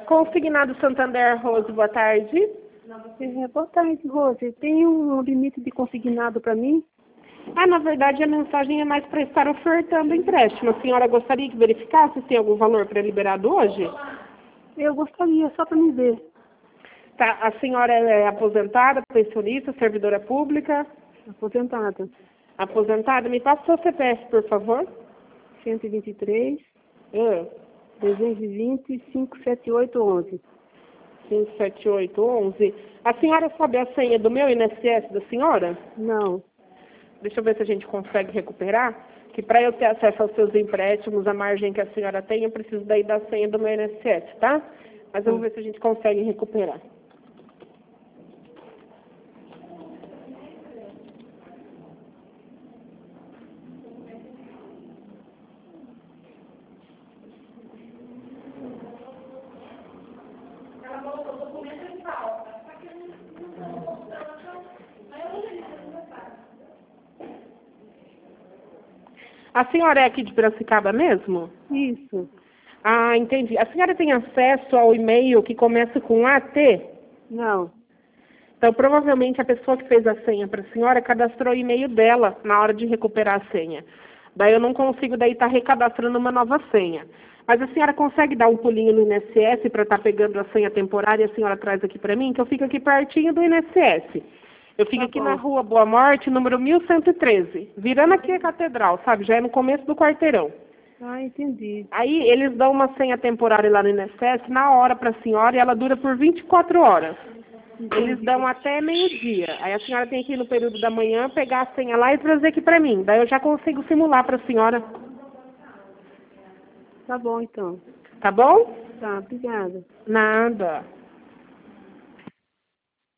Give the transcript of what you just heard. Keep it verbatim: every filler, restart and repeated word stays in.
Consignado Santander, Rose, boa tarde. É, boa tarde, Rose. Tem um limite de consignado para mim? Ah, na verdade, a mensagem é mais para estar ofertando empréstimo. A senhora gostaria que verificasse se tem algum valor pré-liberado hoje? Eu gostaria, só para me ver. Tá, a senhora é aposentada, pensionista, servidora pública? Aposentada. Aposentada? Me passa o seu C P F, por favor. cento e vinte e três, Ah, trezentos e vinte, quinhentos e setenta e oito, onze. cinco sete oito onze. A senhora sabe a senha do meu I N S S da senhora? Não. Deixa eu ver se a gente consegue recuperar. Que para eu ter acesso aos seus empréstimos, a margem que a senhora tem, eu preciso daí da senha do meu I N S S, tá? Mas eu vou ver se a gente consegue recuperar. A senhora é aqui de Piracicaba mesmo? Isso. Ah, entendi. A senhora tem acesso ao e-mail que começa com A T? Não. Então, provavelmente, a pessoa que fez a senha para a senhora cadastrou o e-mail dela na hora de recuperar a senha. Daí eu não consigo daí estar recadastrando uma nova senha. Mas a senhora consegue dar um pulinho no I N S S para estar pegando a senha temporária e a senhora traz aqui para mim, que eu fico aqui pertinho do I N S S. Eu fico Tá aqui bom. na rua Boa Morte, número mil cento e treze. Virando aqui a catedral, sabe? Já é no começo do quarteirão. Ah, entendi. Aí eles dão uma senha temporária lá no I N S S na hora para a senhora e ela dura por vinte e quatro horas. Eles dão até meio-dia. Aí a senhora tem que ir no período da manhã, pegar a senha lá e trazer aqui para mim. Daí eu já consigo simular para a senhora. Tá bom, então. Tá bom? Tá, obrigada. Nada.